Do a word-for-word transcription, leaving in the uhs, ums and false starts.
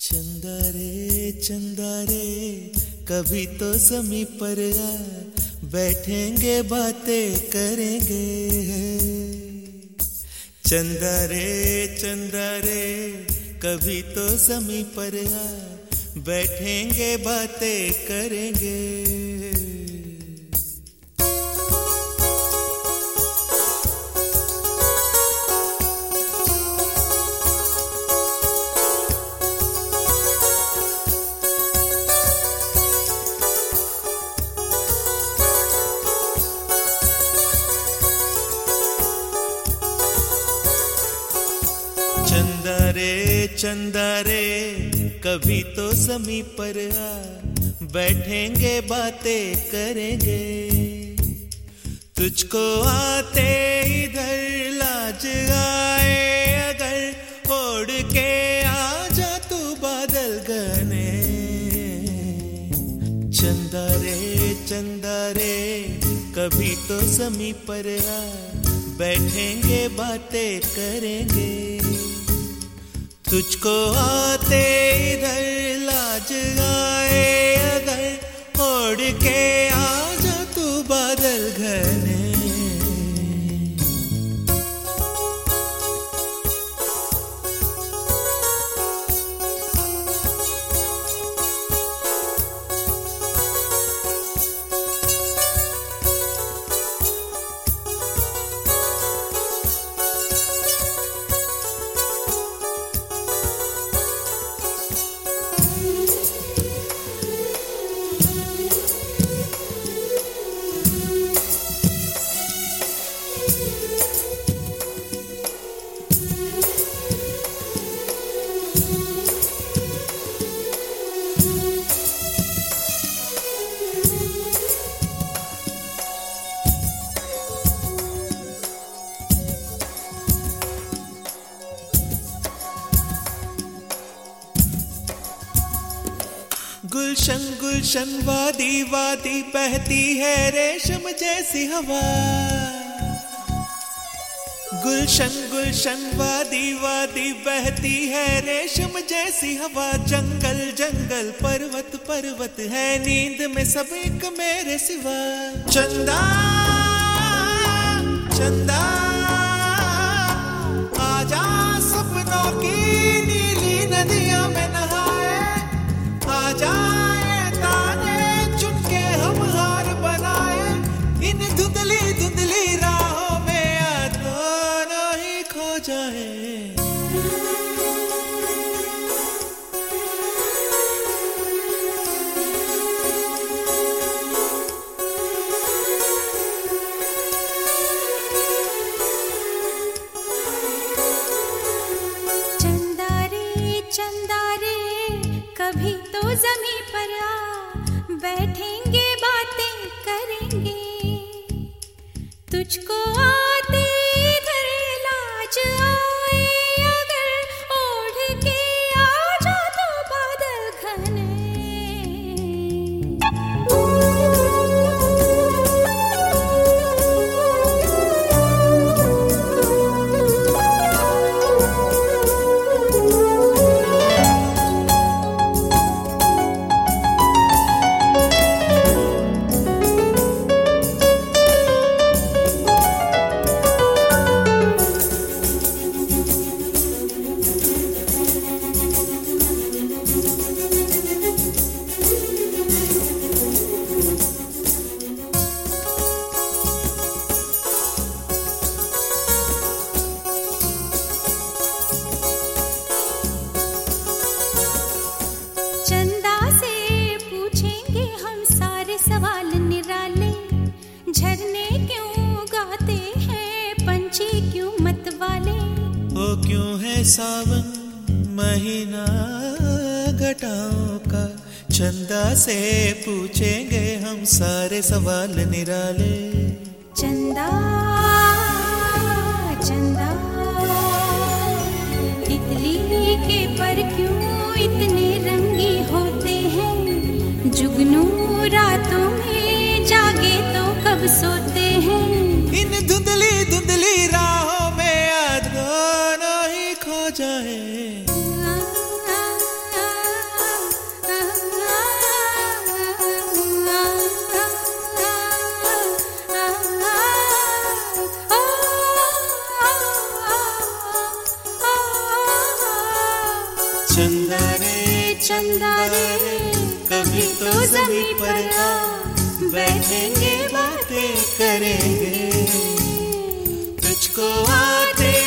चंदा रे चंदा रे कभी तो ज़मीं पर आ, बैठेंगे बातें करेंगे। चंदा रे चंदा रे कभी तो ज़मीं पर आ, बैठेंगे बातें करेंगे। चंदा रे चंदा रे कभी तो ज़मीं पर आ, बैठेंगे बातें करेंगे। तुझको आते इधर लाज आए अगर, ओढ़ के आ जा तू बादल घने। चंदा रे चंदा रे कभी तो ज़मीं पर आ, बैठेंगे बातें करेंगे। तुझको आते इधर लाज आए अगर, ओढ़ के आ जा तू बादल घने। गुलशन गुलशन वादी वादी बहती है रेशम जैसी हवा। गुलशन गुलशन वादी वादी बहती है रेशम जैसी हवा। जंगल जंगल पर्वत पर्वत है नींद में सब एक मेरे सिवा। चंदा चंदा आजा सपनों की नीली नदियों में नहाए। आजा तारे चुनके हम हार बनाए, इन धुंधली धुंधली राहों में आ दोनों ही खो जाए। चंदा रे चंदा रे कभी तो ज़मीं पर आ, बैठेंगे बातें करेंगे। तुझको आते इधर लाज आए अगर, ओढ़ के आ जा तो बादल घने। चंदा से पूछेंगे हम सारे सवाल निराले। झरने क्यों गाते हैं पंछी क्यों मत वाले। ओ क्यों है सावन महीना घटाओं का। चंदा से पूछेंगे हम सारे सवाल निराले। चंदा चंदा तितली के पर क्यों इतने रंगी होते हैं। जुगनू रातों में जागे तो कब सोते हैं। इन धुंधली धुंधली राहों में आ दोनों ही खो जाए। चंदा रे चंदा रे कभी तो जमीन पर आ, बैठेंगे बातें करेंगे, तुझको आते